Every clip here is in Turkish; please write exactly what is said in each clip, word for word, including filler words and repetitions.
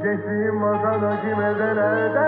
Geçtiğim masadaki mezelerde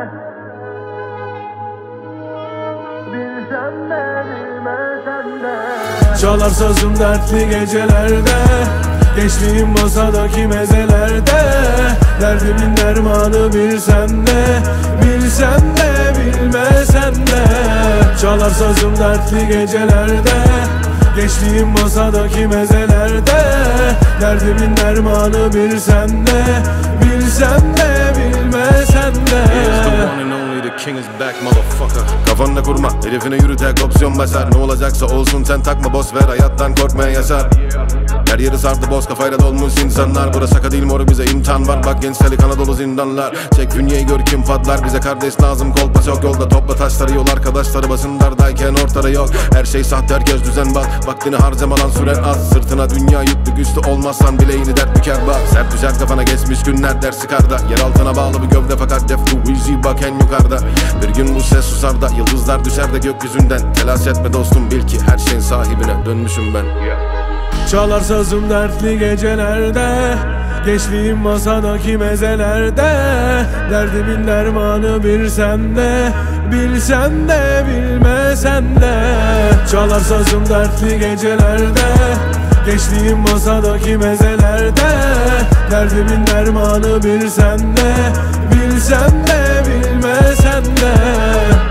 bilsen de bilmesen de. Çalar sazım dertli gecelerde, geçtiğim masadaki mezelerde. Derdimin dermanı bilsen de, bilsen de bilmesen de. Çalar sazım dertli gecelerde, geçtiğim masadaki mezelerde. Derdimin dermanı bilsen de, bilsen de bilmesen de. King is back motherfucker. Kafanla kurma, herifine yürü tek opsiyon basar. Ne olacaksa olsun sen takma boss ver, hayattan korkmaya yaşar. Her yeri sardı boz kafayla dolmuş insanlar. Burası şaka değil moru, bize imtihan var. Bak gençlik Anadolu zindanlar. Çek bünyeyi gör kim patlar. Bize kardeş lazım, kolpa çok yolda. Topla taşları yol arkadaşları basındardayken ortada yok. Her şey sahte, herkes düzen bak. Vaktini harcamadan süren az. Sırtına dünya yüklü, güçlü olmazsan bileğini dert büker bak. Sert düşer kafana geçmiş günler dersi karda. Yer altına bağlı bir gövde fakat def too easy bak en yukarıda. Bir gün bu ses susar da yıldızlar düşer de gökyüzünden. Telaş etme dostum, bil ki her şeyin sahibine dönmüşüm ben. Çalar sazım dertli gecelerde, geçtiğim masadaki mezelerde. Derdimin dermanı bilsen de, bilsen de bilmesen de. Çalar sazım dertli gecelerde, geçtiğim masadaki mezelerde. Derdimin dermanı bilsen de, bilsen de bilmesen de.